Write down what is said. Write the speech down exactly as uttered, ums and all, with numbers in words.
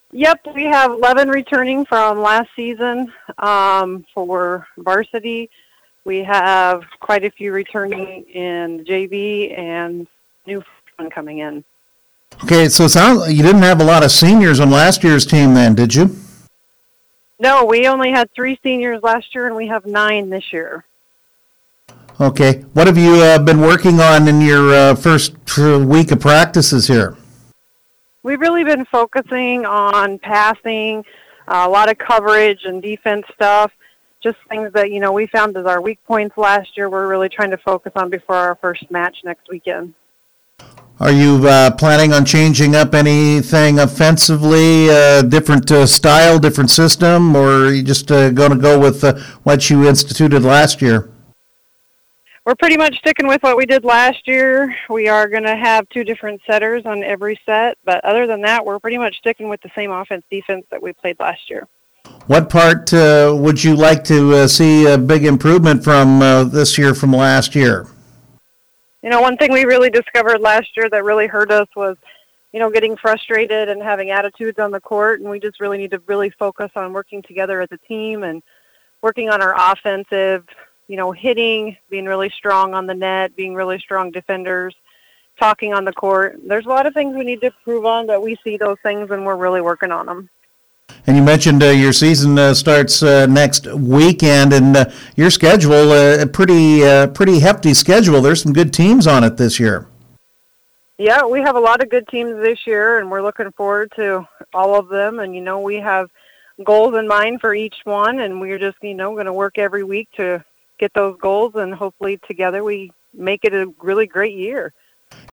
Yep, we have eleven returning from last season um, for varsity. We have quite a few returning in J V and new freshmen coming in. Okay, so it sounds like you didn't have a lot of seniors on last year's team then, did you? No, we only had three seniors last year, and we have nine this year. Okay. What have you uh, been working on in your uh, first uh, week of practices here? We've really been focusing on passing, uh, a lot of coverage and defense stuff, just things that, you know, we found as our weak points last year we're really trying to focus on before our first match next weekend. Are you uh, planning on changing up anything offensively, uh, different uh, style, different system, or are you just uh, going to go with uh, what you instituted last year? We're pretty much sticking with what we did last year. We are going to have two different setters on every set, but other than that, we're pretty much sticking with the same offense-defense that we played last year. What part uh, would you like to uh, see a big improvement from uh, this year from last year? You know, one thing we really discovered last year that really hurt us was, you know, getting frustrated and having attitudes on the court, and we just really need to really focus on working together as a team and working on our offensive, you know, hitting, being really strong on the net, being really strong defenders, talking on the court. There's a lot of things we need to improve on, but we see those things and we're really working on them. And you mentioned uh, your season uh, starts uh, next weekend, and uh, your schedule, uh, a pretty uh, pretty hefty schedule. There's some good teams on it this year. Yeah, we have a lot of good teams this year, and we're looking forward to all of them. And, you know, we have goals in mind for each one, and we're just, you know, going to work every week to get those goals, and hopefully together we make it a really great year.